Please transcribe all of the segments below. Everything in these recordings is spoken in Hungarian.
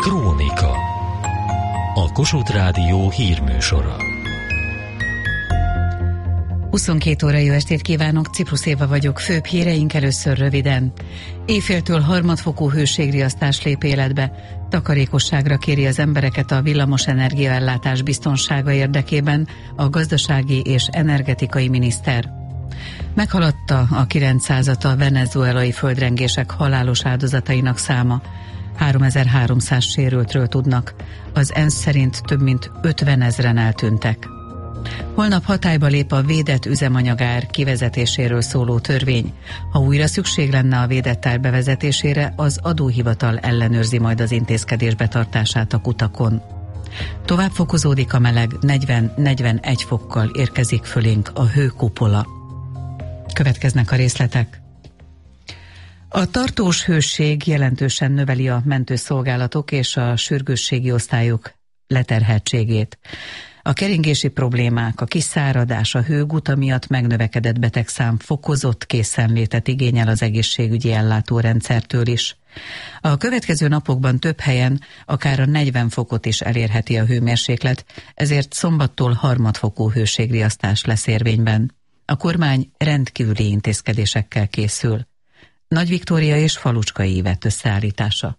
Krónika. A Kossuth Rádió hírműsora. 22 óra jó estét kívánok, Ciprus Éva vagyok, főbb híreink először röviden. Éjféltől harmadfokú hőségriasztás lép életbe. Takarékosságra kéri az embereket a villamos energiaellátás biztonsága érdekében a gazdasági és energetikai miniszter. Meghaladta a 900-at a venezuelai földrengések halálos áldozatainak száma. 3300 sérültről tudnak. Az ENSZ szerint több mint 50 000-en eltűntek. Holnap hatályba lép a védett üzemanyagár kivezetéséről szóló törvény. Ha újra szükség lenne a védett ár bevezetésére, az adóhivatal ellenőrzi majd az intézkedés betartását a kutakon. Tovább fokozódik a meleg, 40-41 fokkal érkezik fölénk a hőkupola. Következnek a részletek. A tartós hőség jelentősen növeli a mentőszolgálatok és a sürgősségi osztályok leterheltségét. A keringési problémák, a kiszáradás, a hőguta miatt megnövekedett betegszám fokozott készenlétet igényel az egészségügyi ellátórendszertől is. A következő napokban több helyen akár a 40 fokot is elérheti a hőmérséklet, ezért szombattól harmadfokú hőségriasztás lesz érvényben. A kormány rendkívüli intézkedésekkel készül. Nagy Viktória és Falucskai Ivett összeállítása.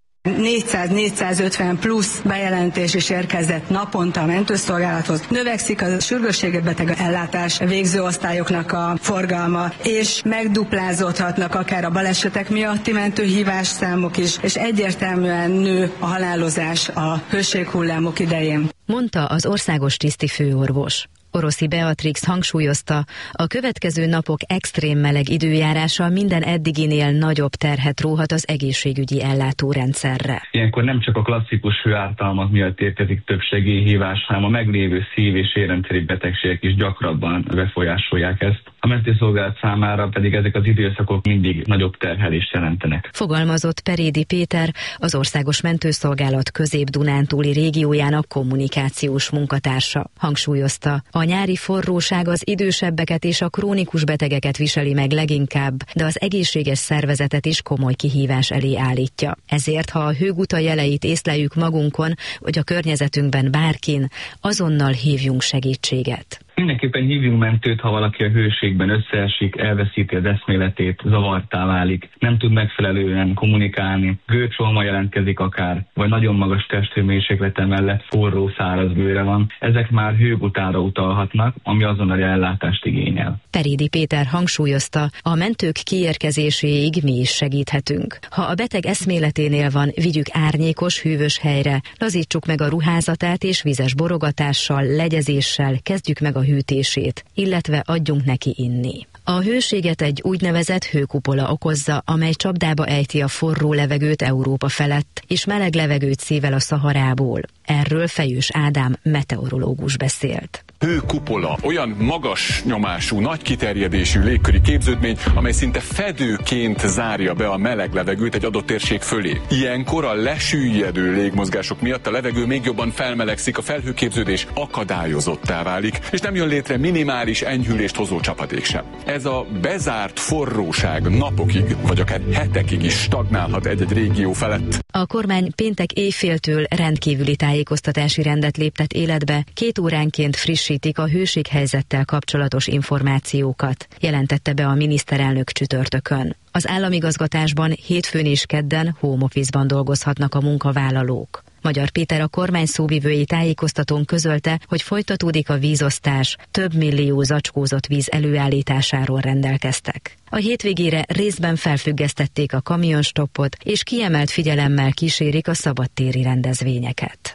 400-450 plusz bejelentés is érkezett naponta a mentőszolgálathoz. Növekszik a sürgősségi beteg ellátás végző osztályoknak a forgalma, és megduplázódhatnak akár a balesetek miatti mentőhívás számok is, és egyértelműen nő a halálozás a hőséghullámok idején. Mondta az országos tisztifőorvos. Oroszi Beatrix hangsúlyozta, a következő napok extrém meleg időjárása minden eddiginél nagyobb terhet róhat az egészségügyi ellátórendszerre. Ilyenkor nem csak a klasszikus hőártalmak miatt érkezik több segélyhívás, hanem a meglévő szív- és érrendszeri betegségek is gyakrabban befolyásolják ezt. A mentőszolgálat számára pedig ezek az időszakok mindig nagyobb terhelést jelentenek. Fogalmazott Perédi Péter, az Országos Mentőszolgálat Közép-Dunántúli régiójának kommunikációs munkatársa. Hangsúlyozta, a nyári forróság az idősebbeket és a krónikus betegeket viseli meg leginkább, de az egészséges szervezetet is komoly kihívás elé állítja. Ezért, ha a hőguta jeleit észleljük magunkon, vagy a környezetünkben bárkin, azonnal hívjunk segítséget. Mindenképpen hívjunk mentőt, ha valaki a hőségben összeesik, elveszíti az eszméletét, zavartá válik, nem tud megfelelően kommunikálni, gőcsóma jelentkezik akár, vagy nagyon magas testhőmérséklete mellett forró, száraz bőre van. Ezek már hőgutára utalhatnak, ami azonnali ellátást igényel. Perédi Péter hangsúlyozta, a mentők kiérkezéséig mi is segíthetünk. Ha a beteg eszméleténél van, vigyük árnyékos, hűvös helyre, lazítsuk meg a ruházatát és vizes borogatással, legyezéssel kezdjük meg a hűtését, illetve adjunk neki inni. A hőséget egy úgynevezett hőkupola okozza, amely csapdába ejti a forró levegőt Európa felett, és meleg levegőt szível a Szaharából. Erről Fejős Ádám meteorológus beszélt. Hőkupola olyan magas nyomású, nagy kiterjedésű légköri képződmény, amely szinte fedőként zárja be a meleg levegőt egy adott térség fölé. Ilyenkor a lesüllyedő légmozgások miatt a levegő még jobban felmelegszik, a felhőképződés akadályozottá válik, és nem jön létre minimális enyhülést hozó csapadék sem. Ez a bezárt forróság napokig, vagy akár hetekig is stagnálhat egy-egy régió felett. A kormány péntek éjféltől rendkívüli tájékoztatási rendet léptet életbe, 2 óránként frissítik a hőséghelyzettel kapcsolatos információkat, jelentette be a miniszterelnök csütörtökön. Az államigazgatásban hétfőn és kedden home office-ban dolgozhatnak a munkavállalók. Magyar Péter, a kormány szóvivői tájékoztatón közölte, hogy folytatódik a vízosztás, több millió zacskózott víz előállításáról rendelkeztek. A hétvégére részben felfüggesztették a kamionstoppot, és kiemelt figyelemmel kísérik a szabadtéri rendezvényeket.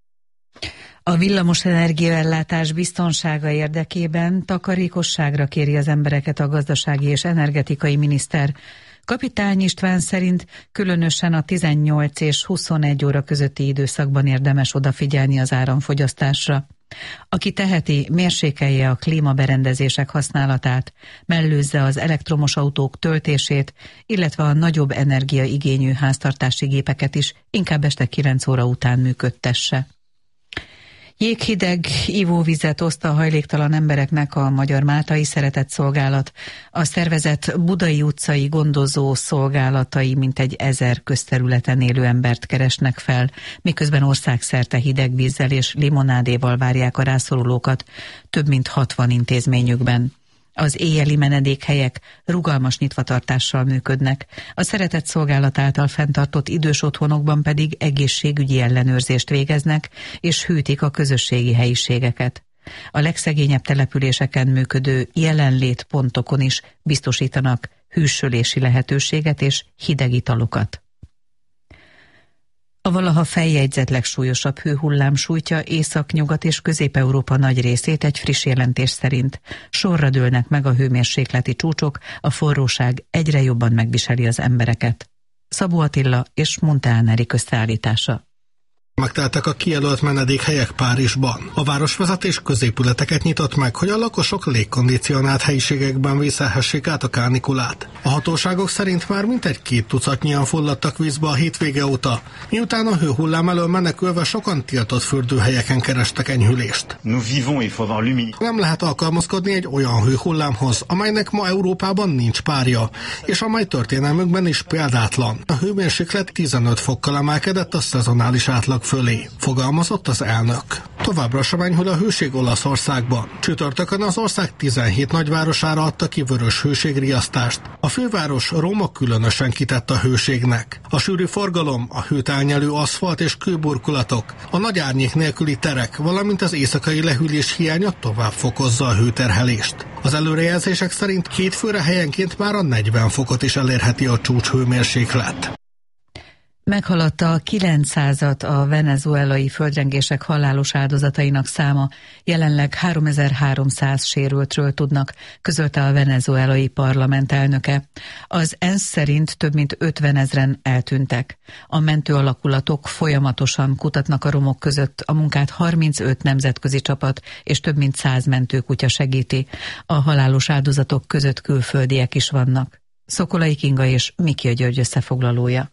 A villamos energiaellátás biztonsága érdekében takarékosságra kéri az embereket a gazdasági és energetikai miniszter. Kapitány István szerint különösen a 18 és 21 óra közötti időszakban érdemes odafigyelni az áramfogyasztásra. Aki teheti, mérsékelje a klímaberendezések használatát, mellőzze az elektromos autók töltését, illetve a nagyobb energiaigényű háztartási gépeket is inkább este 9 óra után működtesse. Jéghideg ivóvizet oszt a hajléktalan embereknek a Magyar Máltai Szeretett Szolgálat. A szervezet budai utcai gondozó szolgálatai mintegy 1000 közterületen élő embert keresnek fel, miközben országszerte hideg vízzel és limonádéval várják a rászorulókat több mint 60 intézményükben. Az éjjeli menedékhelyek rugalmas nyitvatartással működnek, a Szeretett Szolgálat által fenntartott idős otthonokban pedig egészségügyi ellenőrzést végeznek és hűtik a közösségi helyiségeket. A legszegényebb településeken működő jelenlétpontokon is biztosítanak hűsölési lehetőséget és hideg italokat. A valaha feljegyzett legsúlyosabb hőhullám sújtja Észak-Nyugat és Közép-Európa nagy részét egy friss jelentés szerint. Sorra dőlnek meg a hőmérsékleti csúcsok, a forróság egyre jobban megviseli az embereket. Szabó Attila és Monteán Erik összeállítása. Megteltek a kijelölt menedékhelyek Párizsban. A városvezetés középületeket nyitott meg, hogy a lakosok légkondicionált helyiségekben vészelhessék át a kánikulát. A hatóságok szerint már mintegy 2 tucatnyian fulladtak vízbe a hétvége óta, miután a hőhullám elől menekülve sokan tiltott fürdőhelyeken kerestek enyhülést. Nem lehet alkalmazkodni egy olyan hőhullámhoz, amelynek ma Európában nincs párja, és amely történelmünkben is példátlan. A hőmérséklet 15 fokkal emelkedett a szezonális átlag fölé, fogalmazott az elnök. Továbbra sem enyhül a hőség Olaszországban. Csütörtökön az ország 17 nagyvárosára adta ki vörös hőségriasztást. A főváros Róma különösen kitett a hőségnek. A sűrű forgalom, a hőt elnyelő aszfalt és kőburkolatok, a nagy árnyék nélküli terek, valamint az éjszakai lehűlés hiánya tovább fokozza a hőterhelést. Az előrejelzések szerint 2 főre helyenként már a 40 fokot is elérheti a csúcshőmérséklet. Meghaladta a 900-at a venezuelai földrengések halálos áldozatainak száma, jelenleg 3300 sérültről tudnak, közölte a venezuelai parlament elnöke. Az ENSZ szerint több mint 50 000 eltűntek. A mentő alakulatok folyamatosan kutatnak a romok között, a munkát 35 nemzetközi csapat és több mint 100 mentőkutya segíti. A halálos áldozatok között külföldiek is vannak. Szokolai Kinga és Mikia György összefoglalója.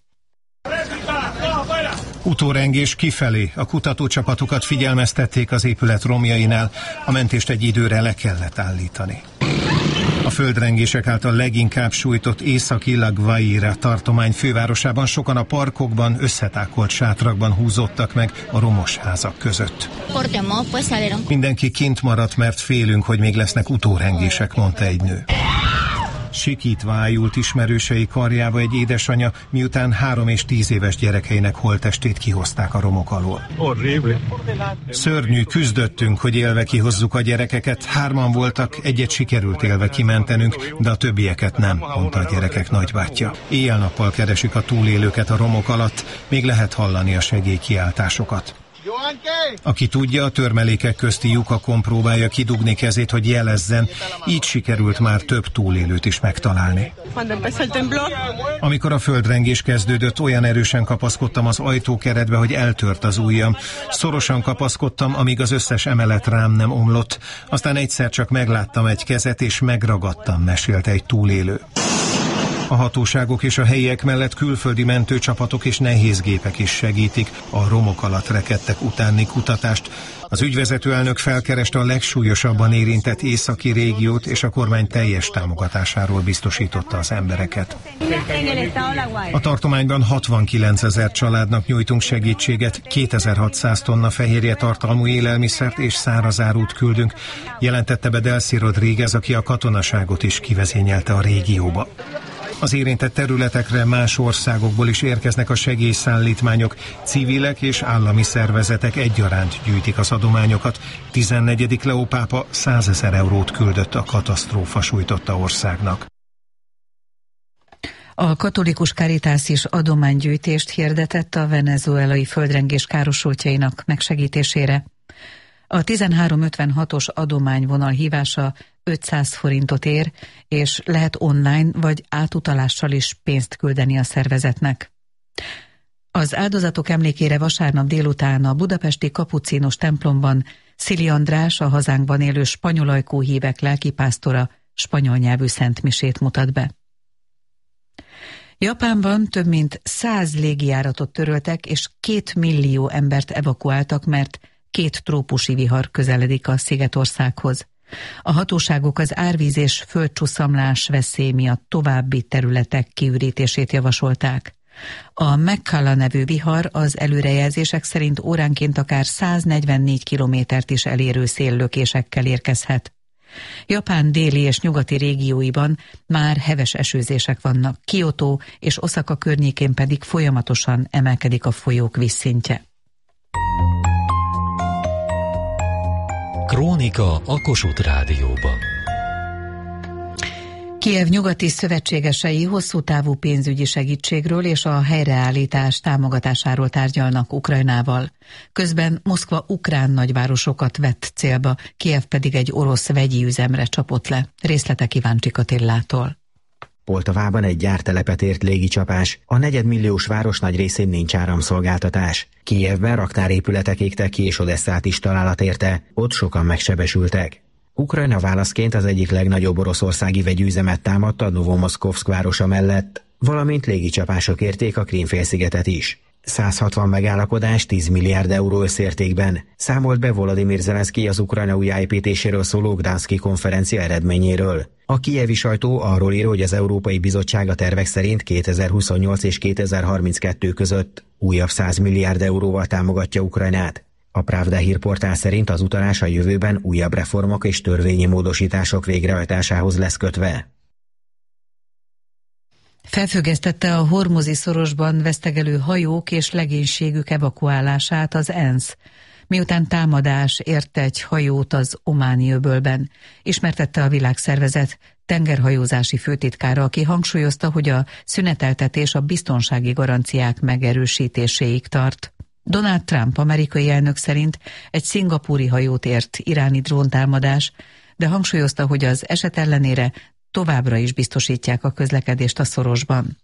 Utórengés kifelé, a kutatócsapatokat figyelmeztették az épület romjainál, a mentést egy időre le kellett állítani. A földrengések által leginkább sújtott északi La Guaira tartomány fővárosában sokan a parkokban, összetákolt sátrakban húzódtak meg a romos házak között. Mindenki kint maradt, mert félünk, hogy még lesznek utórengések, mondta egy nő. Sikítva ájult ismerősei karjába egy édesanya, miután 3 és 10 éves gyerekeinek holttestét kihozták a romok alól. Szörnyű, küzdöttünk, hogy élve kihozzuk a gyerekeket, 3-an voltak, egyet sikerült élve kimentenünk, de a többieket nem, mondta a gyerekek nagybátyja. Éjjel-nappal keresik a túlélőket a romok alatt, még lehet hallani a segélykiáltásokat. Aki tudja, a törmelékek közti lyukakon próbálja kidugni kezét, hogy jelezzen, így sikerült már több túlélőt is megtalálni. Amikor a földrengés kezdődött, olyan erősen kapaszkodtam az ajtókeretbe, hogy eltört az ujjam. Szorosan kapaszkodtam, amíg az összes emelet rám nem omlott, aztán egyszer csak megláttam egy kezet, és megragadtam, mesélte egy túlélő. A hatóságok és a helyiek mellett külföldi mentőcsapatok és nehézgépek is segítik a romok alatt rekedtek utáni kutatást. Az ügyvezető elnök felkereste a legsúlyosabban érintett északi régiót, és a kormány teljes támogatásáról biztosította az embereket. A tartományban 69 000 családnak nyújtunk segítséget, 2600 tonna fehérje tartalmú élelmiszert és szárazárút küldünk, jelentette be Delcy Rodríguez, aki a katonaságot is kivezényelte a régióba. Az érintett területekre más országokból is érkeznek a segélyszállítmányok, civilek és állami szervezetek egyaránt gyűjtik az adományokat. 14. Leó pápa 100 000 eurót küldött a katasztrófa sújtotta országnak. A katolikus Caritas is adománygyűjtést hirdetett a venezuelai földrengés károsultjainak megsegítésére. A 1356-os adományvonal hívása 500 forintot ér, és lehet online vagy átutalással is pénzt küldeni a szervezetnek. Az áldozatok emlékére vasárnap délután a budapesti kapucínos templomban Szili András, a hazánkban élő spanyolajkú hívek lelkipásztora spanyol nyelvű szentmisét mutat be. Japánban több mint 100 légijáratot töröltek, és 2 millió embert evakuáltak, mert 2 trópusi vihar közeledik a szigetországhoz. A hatóságok az árvíz és földcsuszamlás veszély miatt további területek kiürítését javasolták. A Mekkala nevű vihar az előrejelzések szerint óránként akár 144 kilométert is elérő széllökésekkel érkezhet. Japán déli és nyugati régióiban már heves esőzések vannak, Kyoto és Oszaka környékén pedig folyamatosan emelkedik a folyók vízszintje. Krónika a Kossuth Rádióban. Kijev nyugati szövetségesei hosszú távú pénzügyi segítségről és a helyreállítás támogatásáról tárgyalnak Ukrajnával. Közben Moszkva ukrán nagyvárosokat vett célba, Kijev pedig egy orosz vegyi üzemre csapott le. Részletek Iváncsik Attillától. Poltavában egy gyártelepet ért légicsapás. A negyedmilliós város nagy részén nincs áramszolgáltatás. Kijevben raktárépületek égtek ki, és Odesszát is találat érte. Ott sokan megsebesültek. Ukrajna válaszként az egyik legnagyobb oroszországi vegyüzemet támadta Novomoszkovszk városa mellett, valamint légicsapások érték a Krím-félszigetet is. 160 megállapodás 10 milliárd euró összértékben számolt be Volodymyr Zelenszkij az Ukrajna újjáépítéséről szóló Gdanszki konferencia eredményéről. A kijevi sajtó arról ír, hogy az Európai Bizottság a tervek szerint 2028 és 2032 között újabb 100 milliárd euróval támogatja Ukrajnát. A Pravda hírportál szerint az utalás a jövőben újabb reformok és törvényi módosítások végrehajtásához lesz kötve. Felfüggesztette a Hormuzi szorosban vesztegelő hajók és legénységük evakuálását az ENSZ, miután támadás érte egy hajót az Ománi öbölben, ismertette a Világszervezet tengerhajózási főtitkára, aki hangsúlyozta, hogy a szüneteltetés a biztonsági garanciák megerősítéséig tart. Donald Trump amerikai elnök szerint egy szingapúri hajót ért iráni dróntámadás, de hangsúlyozta, hogy az eset ellenére továbbra is biztosítják a közlekedést a szorosban.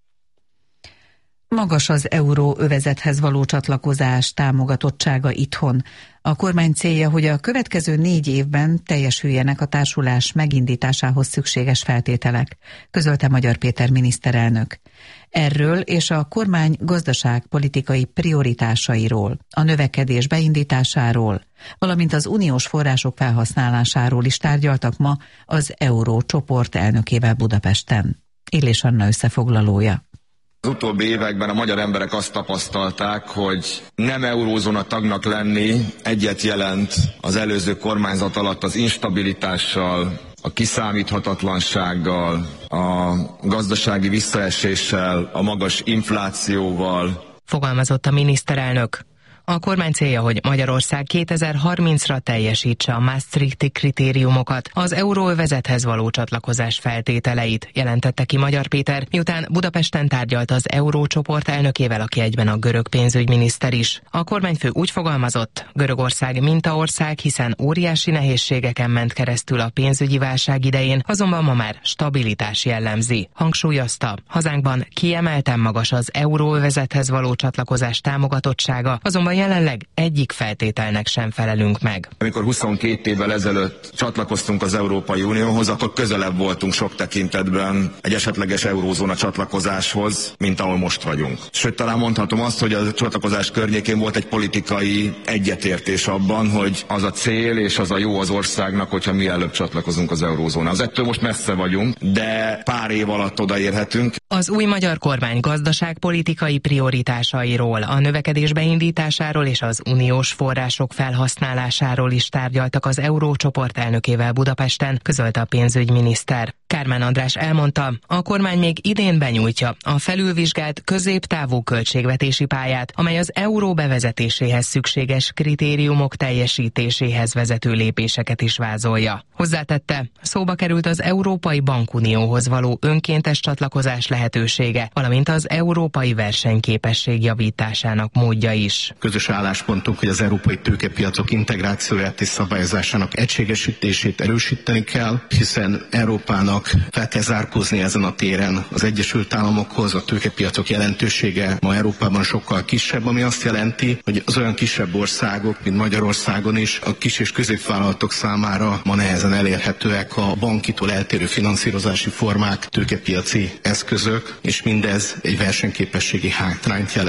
Magas az euróövezethez való csatlakozás támogatottsága itthon. A kormány célja, hogy a következő 4 évben teljesüljenek a társulás megindításához szükséges feltételek, közölte Magyar Péter miniszterelnök. Erről és a kormány gazdaságpolitikai prioritásairól, a növekedés beindításáról, valamint az uniós források felhasználásáról is tárgyaltak ma az Eurócsoport elnökével Budapesten. Illés Anna összefoglalója. Az utóbbi években a magyar emberek azt tapasztalták, hogy nem eurózóna tagnak lenni egyet jelent az előző kormányzat alatt az instabilitással, a kiszámíthatatlansággal, a gazdasági visszaeséssel, a magas inflációval. Fogalmazott a miniszterelnök. A kormány célja, hogy Magyarország 2030-ra teljesítse a Maastrichti kritériumokat, az euróövezethez való csatlakozás feltételeit, jelentette ki Magyar Péter, miután Budapesten tárgyalt az Eurócsoport elnökével, aki egyben a görög pénzügyminiszter is. A kormányfő úgy fogalmazott, Görögország mintaország, hiszen óriási nehézségeken ment keresztül a pénzügyi válság idején, azonban ma már stabilitás jellemzi. Hangsúlyozta, hazánkban kiemelten magas az euróövezethez való csatlakozás támogatottsága, azonban jelenleg egyik feltételnek sem felelünk meg. Amikor 22 évvel ezelőtt csatlakoztunk az Európai Unióhoz, akkor közelebb voltunk sok tekintetben egy esetleges eurózóna csatlakozáshoz, mint ahol most vagyunk. Sőt, talán mondhatom azt, hogy a csatlakozás környékén volt egy politikai egyetértés abban, hogy az a cél és az a jó az országnak, hogyha mielőbb csatlakozunk az eurózónához. Ettől most messze vagyunk, de pár év alatt odaérhetünk. Az új magyar kormány gazdaságpolitikai prioritásairól, a növekedés beindításáról és az uniós források felhasználásáról is tárgyaltak az Eurócsoport elnökével Budapesten, közölte a pénzügyminiszter. Kármán András elmondta, a kormány még idén benyújtja a felülvizsgált középtávú költségvetési pályát, amely az euró bevezetéséhez szükséges kritériumok teljesítéséhez vezető lépéseket is vázolja. Hozzátette, szóba került az Európai Bankunióhoz való önkéntes csatlakozás lehetősége, valamint az európai versenyképesség javításának módja is. Közös álláspontunk, hogy az európai tőkepiacok integrációját és szabályozásának egységesítését erősíteni kell, hiszen Európának fel kell zárkózni ezen a téren az Egyesült Államokhoz. A tőkepiacok jelentősége ma Európában sokkal kisebb, ami azt jelenti, hogy az olyan kisebb országok, mint Magyarországon is, a kis és középvállalatok számára ma nehezen elérhetőek a bankitól eltérő finanszírozási formák, tőkepiaci eszközök, és mindez egy versenyképességi hátrányt jelent.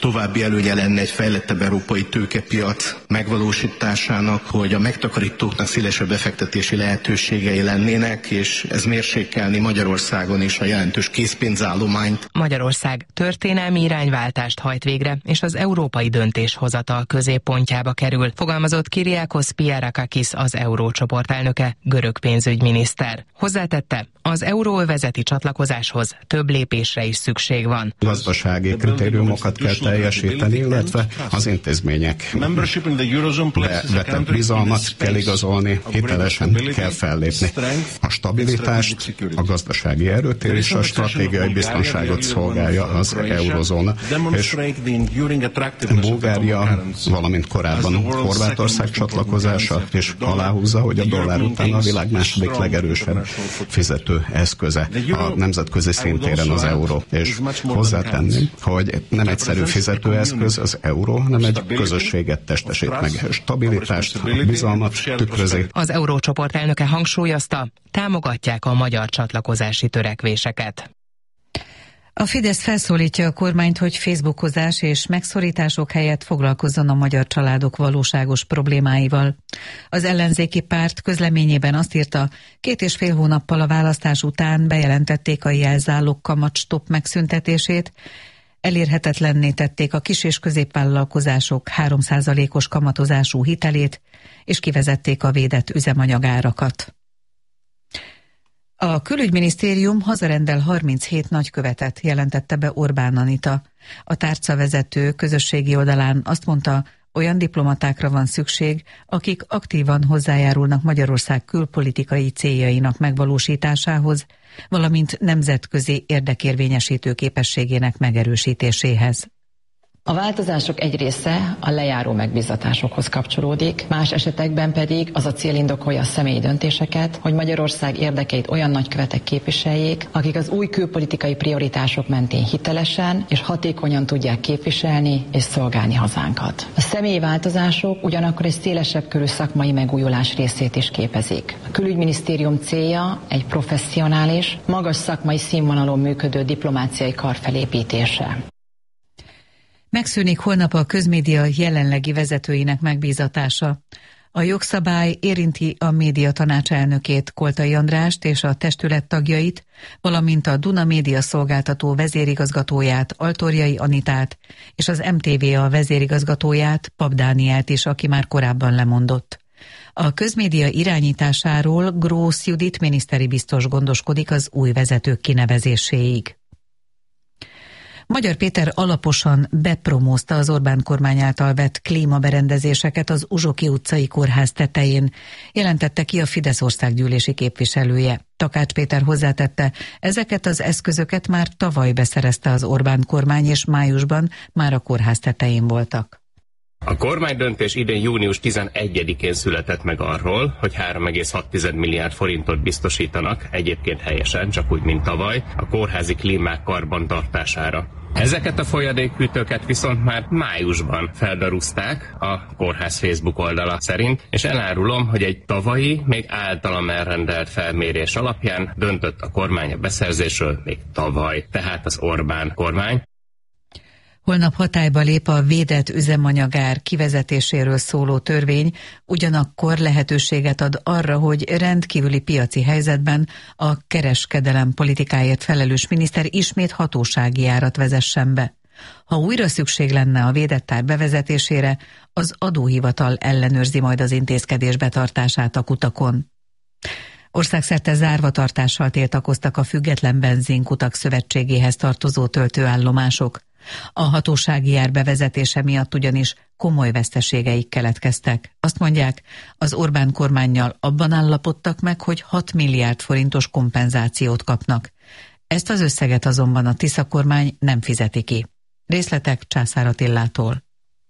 további előnye lenne egy fejlettebb európai tőkepiac megvalósításának, hogy a megtakarítóknak szélesebb befektetési lehetőségei lennének, és ez mérsékelni Magyarországon is a jelentős készpénzállományt. Magyarország történelmi irányváltást hajt végre, és az európai döntéshozatal középpontjába kerül, fogalmazott Kyriakos Piarakakis, az eurócsoport elnöke, görög pénzügyminiszter. Hozzátette, az euróövezeti csatlakozáshoz több lépésre is szükség van. Gazdasági kritériumokat kell teljesíteni, illetve az intézmények vetett bizalmat kell igazolni, hitelesen kell fellépni. A stabilitást, a gazdasági erőt és a stratégiai biztonságot szolgálja az eurozóna, és Bulgária, valamint korábban Horvátország csatlakozása és aláhúzza, hogy a dollár után a világ második legerősebb fizető eszköze a nemzetközi szintéren az euró. És hozzátenném, hogy nem egyszerű fizetőeszköz az euró, hanem egy közösséget testesít meg. Stabilitást, bizalmat tükrözi. Az eurócsoport elnöke hangsúlyozta, támogatják a magyar csatlakozási törekvéseket. A Fidesz felszólítja a kormányt, hogy facebookozás és megszorítások helyett foglalkozzon a magyar családok valóságos problémáival. Az ellenzéki párt közleményében azt írta, 2,5 hónappal a választás után bejelentették a jelzálog kamatstopp megszüntetését, elérhetetlenné tették a kis- és középvállalkozások 3%-os kamatozású hitelét, és kivezették a védett üzemanyagárakat. A külügyminisztérium hazarendel 37 nagykövetet, jelentette be Orbán Anita. A tárcavezető közösségi oldalán azt mondta, olyan diplomatákra van szükség, akik aktívan hozzájárulnak Magyarország külpolitikai céljainak megvalósításához, valamint nemzetközi érdekérvényesítő képességének megerősítéséhez. A változások egy része a lejáró megbízatásokhoz kapcsolódik, más esetekben pedig az a cél indokolja a személyi döntéseket, hogy Magyarország érdekeit olyan nagykövetek képviseljék, akik az új külpolitikai prioritások mentén hitelesen és hatékonyan tudják képviselni és szolgálni hazánkat. A személyi változások ugyanakkor egy szélesebb körű szakmai megújulás részét is képezik. A külügyminisztérium célja egy professzionális, magas szakmai színvonalon működő diplomáciai kar felépítése. Megszűnik holnap a közmédia jelenlegi vezetőinek megbízatása. A jogszabály érinti a média tanács elnökét, Koltai Andrást és a testület tagjait, valamint a Duna Média Szolgáltató vezérigazgatóját, Altorjai Anitát, és az MTVA vezérigazgatóját, Pap Dánielt is, aki már korábban lemondott. A közmédia irányításáról Grósz Judit miniszteri biztos gondoskodik az új vezetők kinevezéséig. Magyar Péter alaposan bepromózta az Orbán kormány által vett klímaberendezéseket az Uzsoki utcai kórház tetején, jelentette ki a Fidesz országgyűlési képviselője. Takács Péter hozzátette, ezeket az eszközöket már tavaly beszerezte az Orbán kormány, és májusban már a kórház tetején voltak. A kormánydöntés idén június 11-én született meg arról, hogy 3,6 milliárd forintot biztosítanak, egyébként helyesen, csak úgy, mint tavaly, a kórházi klímák karbantartására. Ezeket a folyadékhűtőket viszont már májusban feldarúzták a kórház Facebook oldala szerint, és elárulom, hogy egy tavalyi, még általam elrendelt felmérés alapján döntött a kormány a beszerzésről még tavaly, tehát az Orbán kormány. Holnap hatályba lép a védett üzemanyagár kivezetéséről szóló törvény, ugyanakkor lehetőséget ad arra, hogy rendkívüli piaci helyzetben a kereskedelem politikáért felelős miniszter ismét hatósági árat vezessen be. Ha újra szükség lenne a védett ár bevezetésére, az adóhivatal ellenőrzi majd az intézkedés betartását a kutakon. Országszerte zárvatartással tiltakoztak a Független Benzinkutak Szövetségéhez tartozó töltőállomások. A hatósági ár bevezetése miatt ugyanis komoly veszteségeik keletkeztek. Azt mondják, az Orbán kormánnyal abban állapodtak meg, hogy 6 milliárd forintos kompenzációt kapnak. Ezt az összeget azonban a Tisza kormány nem fizeti ki. Részletek Császár Attilától.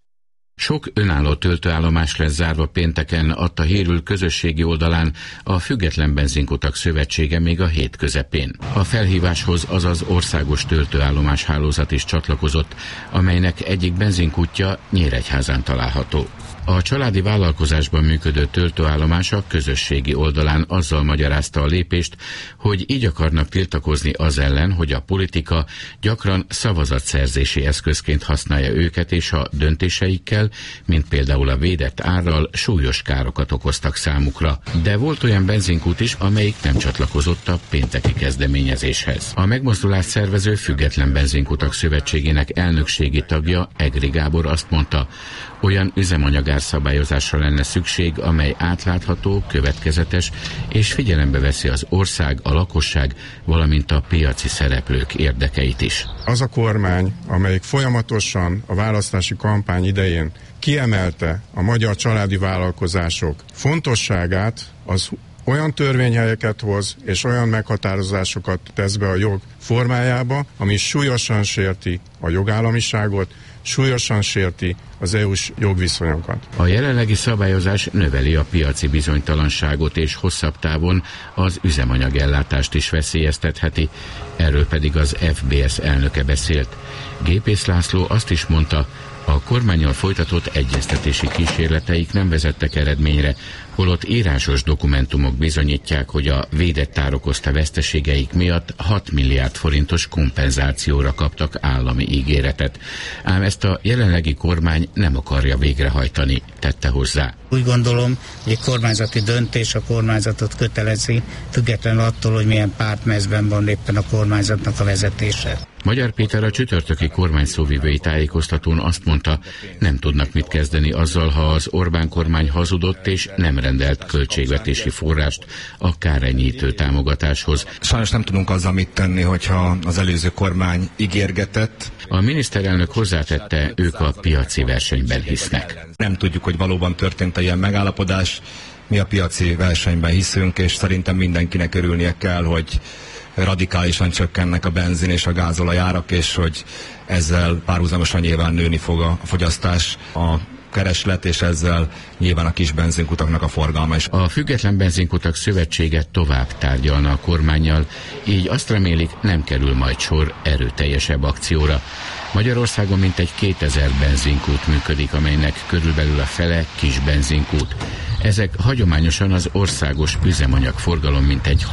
Sok önálló töltőállomás lesz zárva pénteken, adta hírül közösségi oldalán a Független Benzinkutak Szövetsége még a hét közepén. A felhíváshoz azaz országos töltőállomás hálózat is csatlakozott, amelynek egyik benzinkútja Nyíregyházán található. A családi vállalkozásban működő töltőállomás a közösségi oldalán azzal magyarázta a lépést, hogy így akarnak tiltakozni az ellen, hogy a politika gyakran szavazatszerzési eszközként használja őket, és a döntéseikkel, mint például a védett árral, súlyos károkat okoztak számukra. De volt olyan benzinkút is, amelyik nem csatlakozott a pénteki kezdeményezéshez. A megmozdulást szervező Független Benzinkutak Szövetségének elnökségi tagja, Egri Gábor azt mondta, olyan üzemanyagárszabályozásra lenne szükség, amely átlátható, következetes és figyelembe veszi az ország, a lakosság, valamint a piaci szereplők érdekeit is. Az a kormány, amelyik folyamatosan a választási kampány idején kiemelte a magyar családi vállalkozások fontosságát, az olyan törvényhelyeket hoz, és olyan meghatározásokat tesz be a jog formájába, ami súlyosan sérti a jogállamiságot, súlyosan sérti az EU-s jogviszonyokat. A jelenlegi szabályozás növeli a piaci bizonytalanságot, és hosszabb távon az üzemanyagellátást is veszélyeztetheti, erről pedig az FBS elnöke beszélt. Gépész László azt is mondta, a kormánnyal folytatott egyeztetési kísérleteik nem vezettek eredményre, holott írásos dokumentumok bizonyítják, hogy a védett ár okozta veszteségeik miatt 6 milliárd forintos kompenzációra kaptak állami ígéretet. Ám ezt a jelenlegi kormány nem akarja végrehajtani, tette hozzá. Úgy gondolom, hogy egy kormányzati döntés a kormányzatot kötelezi, függetlenül attól, hogy milyen pártmezben van éppen a kormányzatnak a vezetése. Magyar Péter a csütörtöki kormány szóvivői tájékoztatón azt mondta, nem tudnak mit kezdeni azzal, ha az Orbán kormány hazudott és nem rendelt költségvetési forrást a kárenyhítő támogatáshoz. Sajnos nem tudunk azzal mit tenni, hogyha az előző kormány ígérgetett. A miniszterelnök hozzátette, ők a piaci versenyben hisznek. Nem tudjuk, hogy valóban történt ilyen megállapodás. Mi a piaci versenyben hiszünk, és szerintem mindenkinek örülnie kell, hogy radikálisan csökkennek a benzin és a gázolaj árak, és hogy ezzel párhuzamosan nyilván nőni fog a fogyasztás, a kereslet, és ezzel nyilván a kis benzinkutaknak a forgalma is. A Független Benzinkutak Szövetsége tovább tárgyalna a kormánnyal, így azt remélik, nem kerül majd sor erőteljesebb akcióra. Magyarországon mintegy 2000 benzinkút működik, amelynek körülbelül a fele kis benzinkút. Ezek hagyományosan az országos üzemanyagforgalom mintegy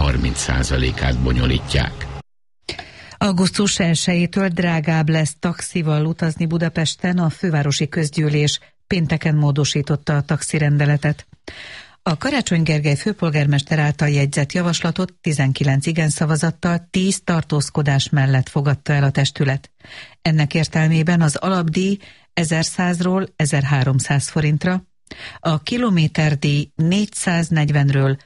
30%-át bonyolítják. Augusztus 1-től drágább lesz taxival utazni Budapesten, a fővárosi közgyűlés pénteken módosította a taxirendeletet. A Karácsony Gergely főpolgármester által jegyzett javaslatot 19 igen szavazattal 10 tartózkodás mellett fogadta el a testület. Ennek értelmében az alapdíj 1100-ról 1300 forintra, a kilométerdíj 440-ről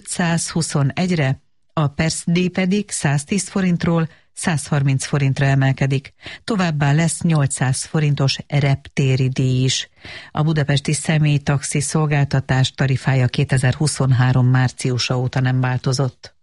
521-re, a percdíj pedig 110 forintról 130 forintra emelkedik. Továbbá lesz 800 forintos reptéri díj is. A budapesti személytaxi szolgáltatás tarifája 2023 márciusa óta nem változott.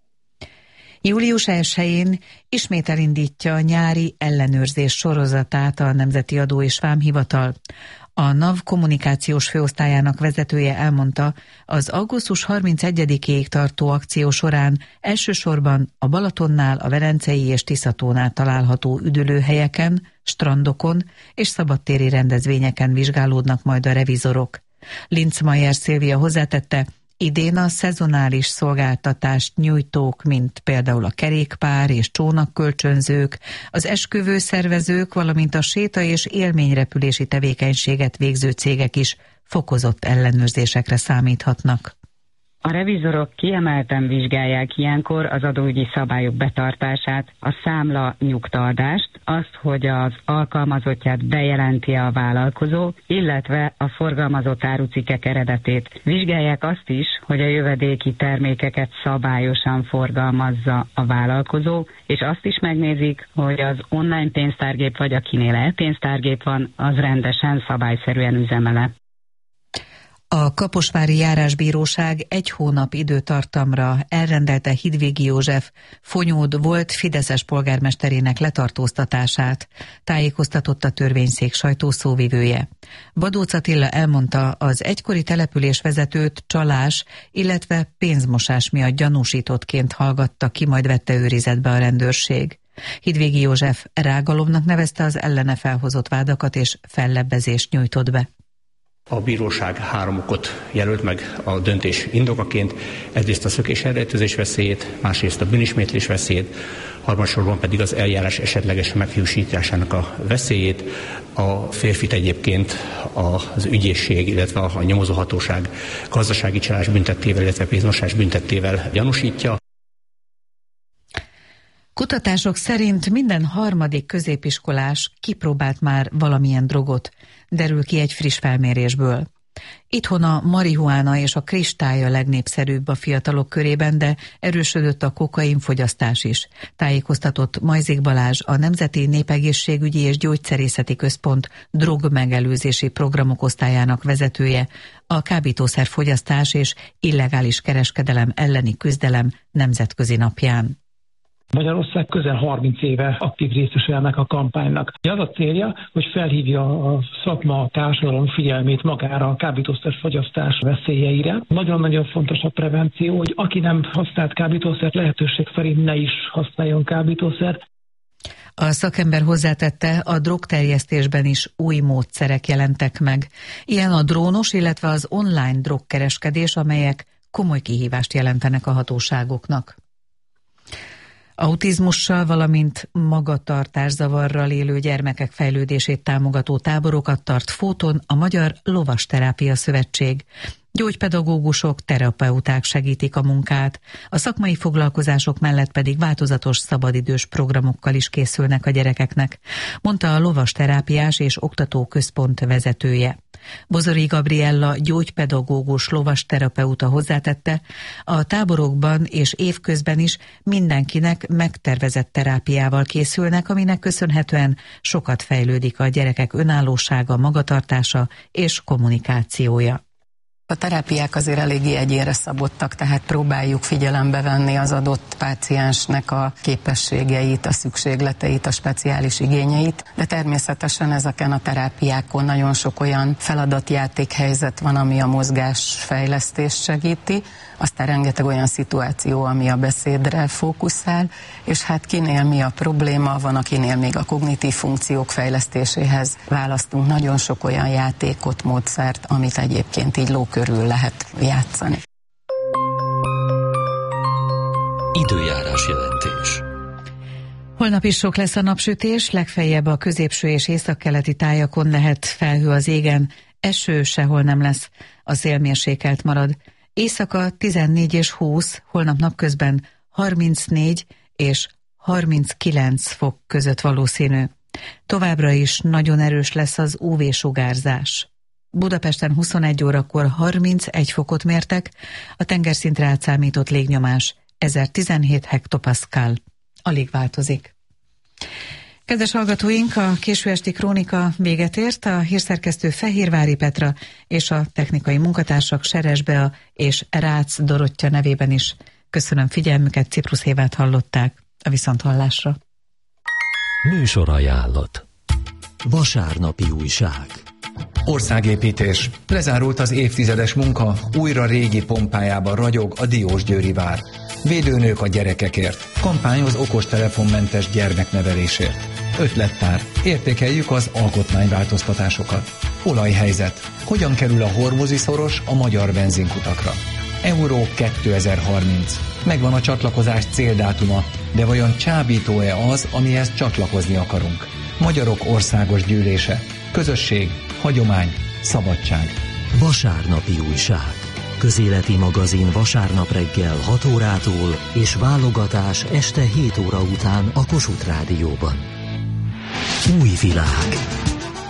Július 1-én ismét elindítja a nyári ellenőrzés sorozatát a Nemzeti Adó és Vámhivatal. A NAV kommunikációs főosztályának vezetője elmondta, az augusztus 31-ig tartó akció során elsősorban a Balatonnál, a Velencei és Tiszatónál található üdülőhelyeken, strandokon és szabadtéri rendezvényeken vizsgálódnak majd a revizorok. Linczmaier Szilvia hozzátette, idén a szezonális szolgáltatást nyújtók, mint például a kerékpár és csónakkölcsönzők, az esküvőszervezők, valamint a séta- és élményrepülési tevékenységet végző cégek is fokozott ellenőrzésekre számíthatnak. A revizorok kiemelten vizsgálják ilyenkor az adóügyi szabályok betartását, a számla nyugtaadást, azt, hogy az alkalmazottját bejelenti a vállalkozó, illetve a forgalmazott árucikkek eredetét. Vizsgálják azt is, hogy a jövedéki termékeket szabályosan forgalmazza a vállalkozó, és azt is megnézik, hogy az online pénztárgép vagy akinél e-pénztárgép van, az rendesen, szabályszerűen üzemele. A Kaposvári Járásbíróság 1 hónap időtartamra elrendelte Hidvégi József Fonyód volt fideszes polgármesterének letartóztatását, tájékoztatott a törvényszék sajtószóvivője. Badóc Attila elmondta, az egykori településvezetőt csalás, illetve pénzmosás miatt gyanúsítottként hallgatta ki, majd vette őrizetbe a rendőrség. Hidvégi József rágalomnak nevezte az ellene felhozott vádakat és fellebbezést nyújtott be. A bíróság 3 okot jelölt meg a döntés indokaként, egyrészt a szökésrejtőzés veszélyét, másrészt a bűnismétlés veszélyét, harmadsorban pedig az eljárás esetleges meghiúsításának a veszélyét. A férfit egyébként az ügyészség, illetve a nyomozóhatóság gazdasági csalás büntettével, illetve pénzmosás büntettével gyanúsítja. Kutatások szerint minden 3. középiskolás kipróbált már valamilyen drogot, derül ki egy friss felmérésből. Itthon a marihuána és a kristály a legnépszerűbb a fiatalok körében, de erősödött a kokainfogyasztás is. Tájékoztatott Majzik Balázs, a Nemzeti Népegészségügyi és Gyógyszerészeti Központ drogmegelőzési programok osztályának vezetője, a kábítószerfogyasztás és illegális kereskedelem elleni küzdelem nemzetközi napján. Magyarország közel 30 éve aktív részese ennek a kampánynak. Az a célja, hogy felhívja a szakma, a társadalom figyelmét magára a kábítószerfogyasztás veszélyeire. Nagyon-nagyon fontos a prevenció, hogy aki nem használt kábítószert, lehetőség szerint ne is használjon kábítószert. A szakember hozzátette, a drogterjesztésben is új módszerek jelentek meg. Ilyen a drónos, illetve az online drogkereskedés, amelyek komoly kihívást jelentenek a hatóságoknak. Autizmussal, valamint magatartászavarral élő gyermekek fejlődését támogató táborokat tart Fóton a Magyar Lovasterápia Szövetség. Gyógypedagógusok, terapeuták segítik a munkát, a szakmai foglalkozások mellett pedig változatos szabadidős programokkal is készülnek a gyerekeknek, mondta a Lovasterápiás és Oktatóközpont vezetője. Bozori Gabriella gyógypedagógus lovasterapeuta hozzátette, a táborokban és évközben is mindenkinek megtervezett terápiával készülnek, aminek köszönhetően sokat fejlődik a gyerekek önállósága, magatartása és kommunikációja. A terápiák azért eléggé egyénre szabottak, tehát próbáljuk figyelembe venni az adott páciensnek a képességeit, a szükségleteit, a speciális igényeit, de természetesen ezeken a terápiákon nagyon sok olyan feladatjátékhelyzet van, ami a mozgásfejlesztést segíti, aztán rengeteg olyan szituáció, ami a beszédre fókuszál, és hát kinél mi a probléma, van akinél még a kognitív funkciók fejlesztéséhez választunk nagyon sok olyan játékot, módszert, amit egyébként így ló körül lehet játszani. Időjárás jelentés. Holnap is sok lesz a napsütés, legfeljebb a középső és északkeleti tájakon lehet felhő az égen, eső sehol nem lesz, a szél mérsékelt marad. Éjszaka 14 és 20, holnap napközben 34 és 39 fok között valószínű. Továbbra is nagyon erős lesz az UV-sugárzás. Budapesten 21 órakor 31 fokot mértek, a tengerszintre átszámított légnyomás 1017 hektopaszkál. Alig változik. Kedves hallgatóink, a késő esti krónika véget ért, a hírszerkesztő Fehérvári Petra és a technikai munkatársak Seres Bea és Rácz Dorottya nevében is köszönöm figyelmüket, Ciprusz Évát hallották, a viszonthallásra. Műsorajánlat. Vasárnapi újság. Országépítés. Lezárult az évtizedes munka, újra régi pompájában ragyog a Diósgyőri vár. Védőnők a gyerekekért. Kampányoz okostelefonmentes gyermeknevelésért. Ötlettár. Értékeljük az alkotmányváltoztatásokat. Olajhelyzet. Hogyan kerül a hormozi szoros a magyar benzinkutakra? Euró 2030. Megvan a csatlakozás céldátuma, de vajon csábító-e az, amihez csatlakozni akarunk? Magyarok Országos Gyűlése. Közösség, hagyomány, szabadság. Vasárnapi újság. Közéleti magazin vasárnap reggel 6 órától és válogatás este 7 óra után a Kossuth Rádióban. Új világ.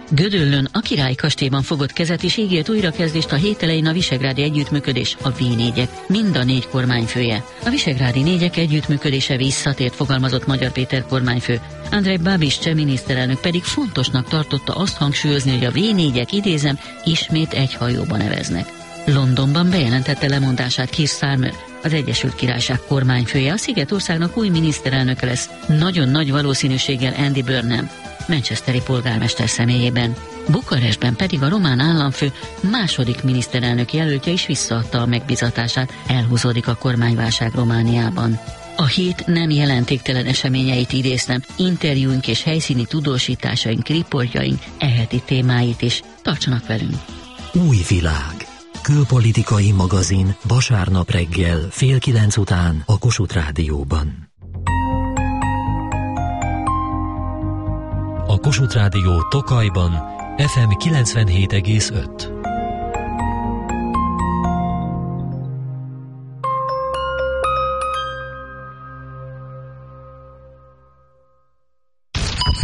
Gödöllön a Királyi Kastélyban fogott kezet és ígért újrakezdést a hét elején a visegrádi együttműködés, a V4-ek, mind a 4 kormányfője. A visegrádi 4-ek együttműködése visszatért, fogalmazott Magyar Péter kormányfő. Andrej Babiš cseh miniszterelnök pedig fontosnak tartotta azt hangsúlyozni, hogy a V4-ek, idézem, ismét egy hajóba neveznek. Londonban bejelentette lemondását Keir Starmer, az Egyesült Királyság kormányfője. A Szigetországnak új miniszterelnöke lesz, nagyon nagy valószínűséggel Andy Burnham, manchesteri polgármester személyében. Bukarestben pedig a román államfő második miniszterelnök jelöltje is visszaadta a megbízatását, elhúzódik a kormányválság Romániában. A hét nem jelentéktelen eseményeit idéztem, interjúink és helyszíni tudósításaink, riportjaink, heti témáit is. Tartsanak velünk! Új világ. Külpolitikai magazin vasárnap reggel 8:30 után a Kossuth Rádióban. A Kossuth Rádió Tokajban FM 97,5.